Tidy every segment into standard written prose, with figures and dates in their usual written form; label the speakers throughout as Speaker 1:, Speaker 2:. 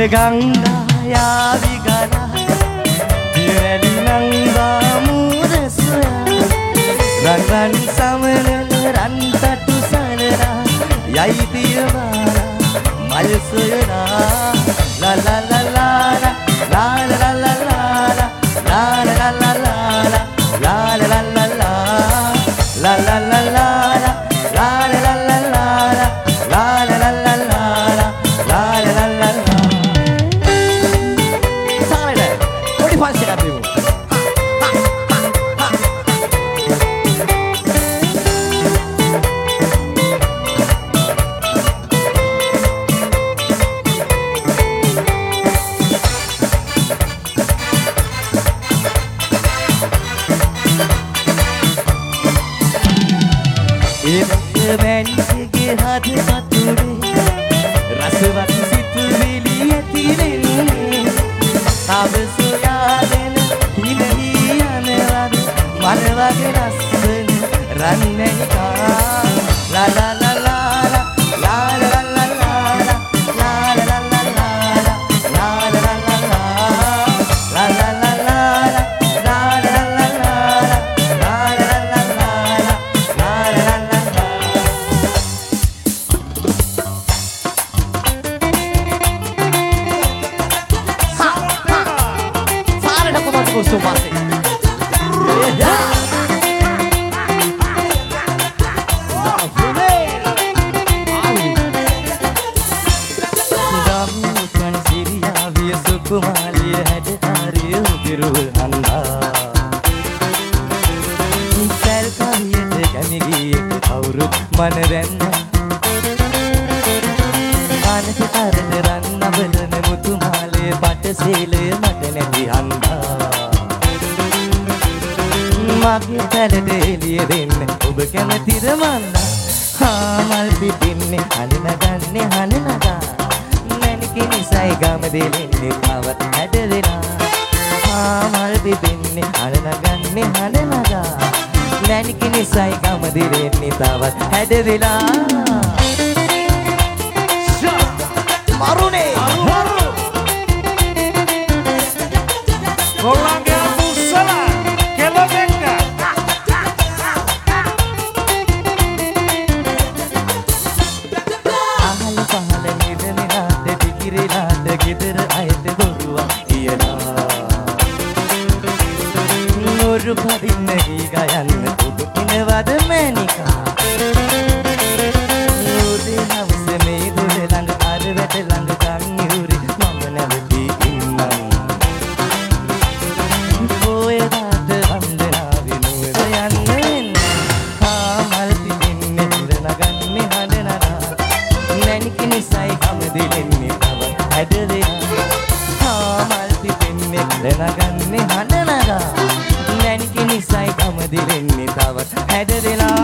Speaker 1: ගංගා යාවි ගලා දියවැලි නංගා මූද සොයා රන් සමනල රන් තටු සලරා යයි දියවාලා මල් සොයනා ලා ලා ලා ලා ලා ලා ලා ලා ලා ලා ලා ලා ලා ලා ලා ලා ලා ලා ලා මැනිගේ හද වතුරේ රසවත් සිතුවිලි ඇතිවෙන්නේ තව සොයාගෙන හිනෙහි යනවද මල වගේ ලස්සන රන් නැහිකා ලා ලා ලා ලා ලා ලා ලා ලා ලා ලා so fácil. කුමාරිය හැඩකාරිය උගිරුව හන්දා සැල් කවියට කැමිගියට කවුරුත් මන වැන්න අනක කරන රන් නබලන මුතුමාලේ පටසීලය මට නැති හන්දා මගේ පැලට එළිය දෙන්න ඔබ කැමතිද මන්දා මල් පිටින්නේ හනනගන්නේ හනනගා මැනිකේ නිසයි ගම දෙලෙන්නේ තවත් හැඩ වෙනා මල් පිටින්නේ හනනගන්නේ හනනගා මැනිකේ නිසයි ගම දෙලෙන්නේ තවත් හැඩ වෙලා මරුනේ
Speaker 2: කොල්ලන්ගේ මුස්සල කෙලවෙන්න
Speaker 1: අහල පහල නිදනිනාට ටිකිරිනාට ගෙදර අයට බොරුවක් කියලා නෝරු පදින්න ගී ගයන්න ඔබ ඉනවද මැනිකා උදේ හවස මේ දුර ළඟ අර වැට ළඟ කන් ඉහුරි මම නැවතී ඉන්නම් පොයදාට වන්දනාවේ නුවර යන්න වෙන්න මල් පිටින්නේ හඳනගන්නේ හඳනනා මැනික නිසයි ගම දෙලෙන්නේ තවත් හැඩ වෙනා මල් පිටින්නේ හඳනගන්නේ හඳනනා මැනික නිසයි ගම දෙලෙන්නේ තවත් හැඩ වෙලා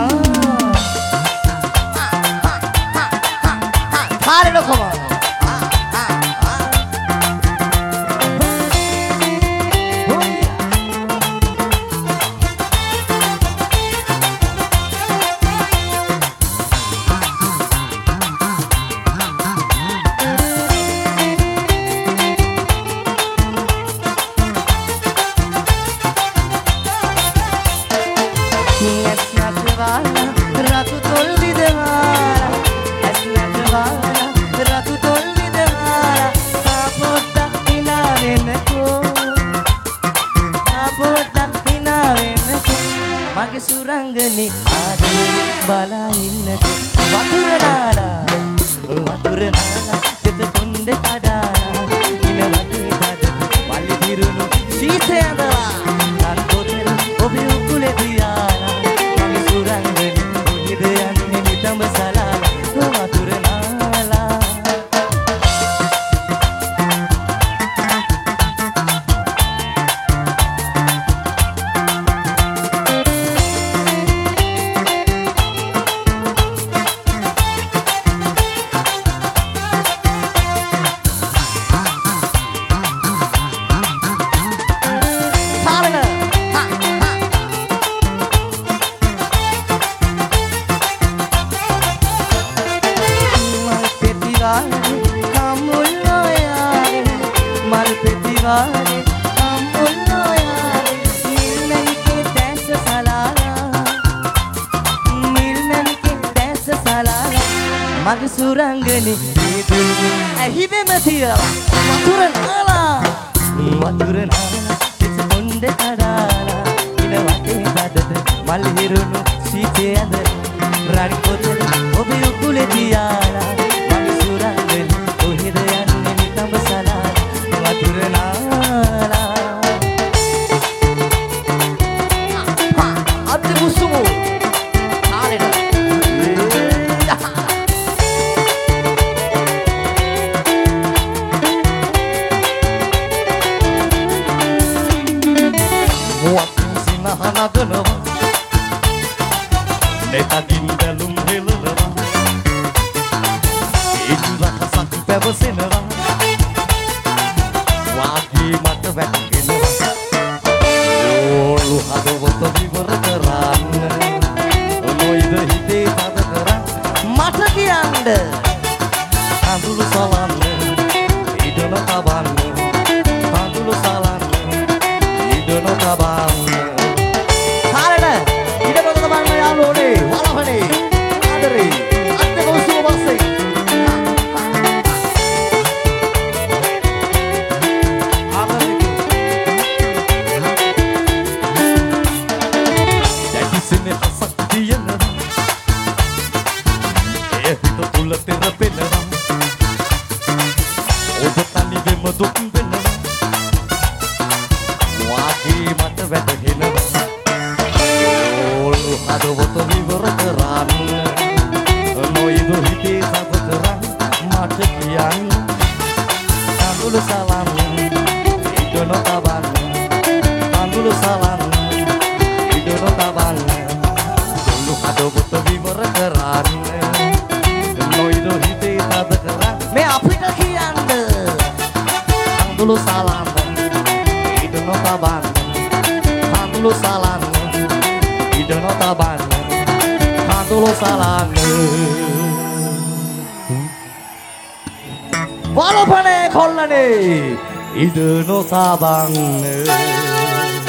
Speaker 1: Pare lo como mage surangane aade bala innako wathura nala seta ponde kadala ina wate kada wali dirunu sheethe andala nan potela obe ukule diyala mage surangane ohide yanne nitamba salala wathura nala කාලේ අම්මුල්ලෝ යාලේ නිල්මනිකේ දැස සලාලා නිල්මනිකේ දැස සලාලා මගේ සුරංගනේ දීදුන්නේ ඇහිවෙම තියලා වතුර නාලා කිසි මුණ්ඩ කඩාලා ඉන වටේ බඩද මල් හිරුණු සීතේ ඇඳ රණි පොතේ ඔබේ උකුලේ තියාලා මගේ සුරංගනේ කොහෙද යන්නේ නිතඹ සලාලා වතුර නාලා අත් මුසුමු ආලෙට නගනවා නෙතකින් බැලුම් හෙලනවා ඉන්ද්‍රකසක් පැවසෙනවා වාගේ මට වැටෙනවා ඕලු හදවත විවර කරන්න නොයිද හිතේ තද කරන්න මට කියන්න අඳුළු සලන්න ඉඩන තබන්න අඳුළු සලන්න ඉඩන තබන්න Walaupun kollane, ide no sabang.